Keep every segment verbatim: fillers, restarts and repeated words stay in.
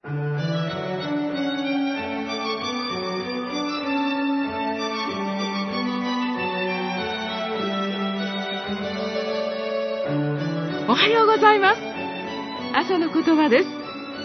おはようございます。朝の言葉です。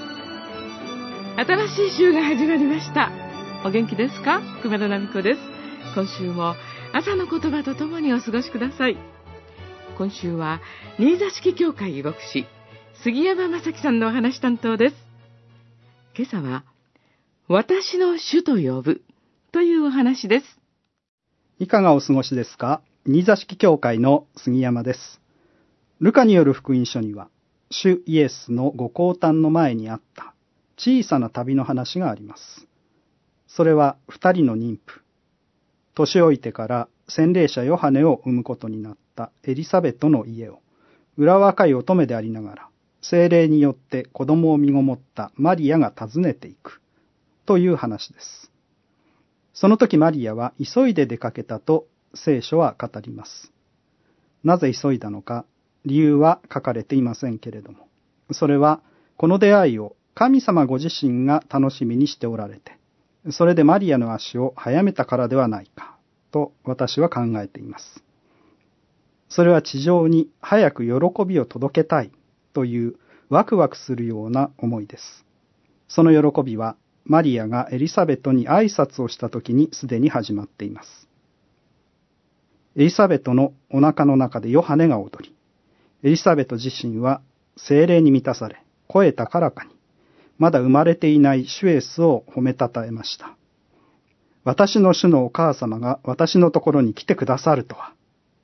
新しい週が始まりました。お元気ですか？熊田奈美子です。今週も朝の言葉とともにお過ごしください。今週は新座敷教会牧師杉山正樹さんのお話担当です。今朝は私の主と呼ぶというお話です。 いかがお過ごしですか？新座敷教会の杉山です。ルカによる福音書には、主イエスのご降誕の前にあった小さな旅の話があります。それは二人の妊婦、年老いてから洗礼者ヨハネを産むことになったエリサベトの家を、裏若い乙女でありながら、聖霊によって子供を身ごもったマリアが訪ねていくという話です。その時マリアは急いで出かけたと聖書は語ります。なぜ急いだのか、理由は書かれていませんけれども、それはこの出会いを神様ご自身が楽しみにしておられて、それでマリアの足を早めたからではないかと私は考えています。それは地上に早く喜びを届けたいというワクワクするような思いです。その喜びはマリアがエリサベトに挨拶をした時にすでに始まっています。エリザベトのお腹の中でヨハネが踊り、エリザベト自身は聖霊に満たされ、声高らかに、まだ生まれていない主イエスを褒めたたえました。私の主のお母様が私のところに来てくださるとは。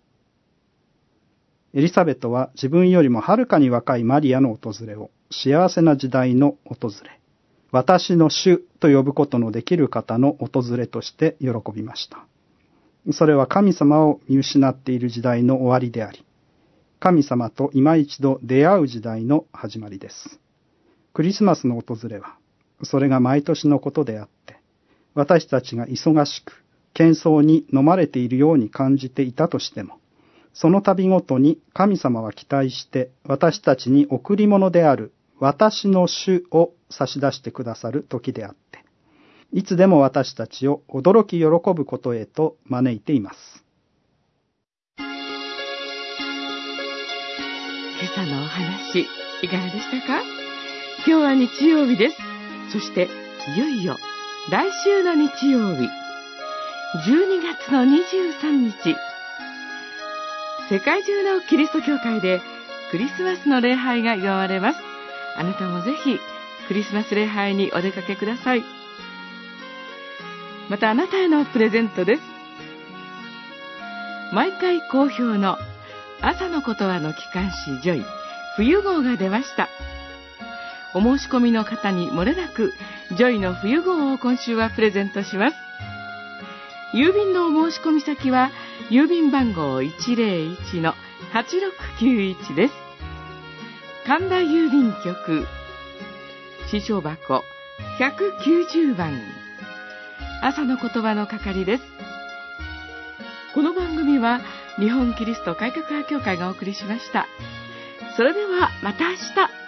エリザベトは自分よりもはるかに若いマリアの訪れを、幸せな時代の訪れ、私の主と呼ぶことのできる方の訪れとして喜びました。それは神様を見失っている時代の終わりであり、神様と今一度出会う時代の始まりです。クリスマスの訪れは、それが毎年のことであって、私たちが忙しく、喧騒に飲まれているように感じていたとしても、その度ごとに神様は期待して私たちに贈り物である私の主を差し出してくださる時であって、いつでも私たちを驚き喜ぶことへと招いています。 今朝のお話、いかがでしたか？今日は日曜日です。そして、いよいよ来週の日曜日、じゅうにがつのにじゅうさんにち、世界中のキリスト教会でクリスマスの礼拝が祝われます。あなたもぜひクリスマス礼拝にお出かけください。またあなたへのプレゼントです。毎回好評の朝の言葉の機関誌ジョイ冬号が出ました。お申し込みの方に漏れなくジョイの冬号を今週はプレゼントします。郵便のお申し込み先は郵便番号 いちぜろいちのはちろくきゅういち です。神田郵便局支所箱ひゃくきゅうじゅうばん、朝の言葉の係です。この番組は日本キリスト改革派協会がお送りしました。それではまた明日。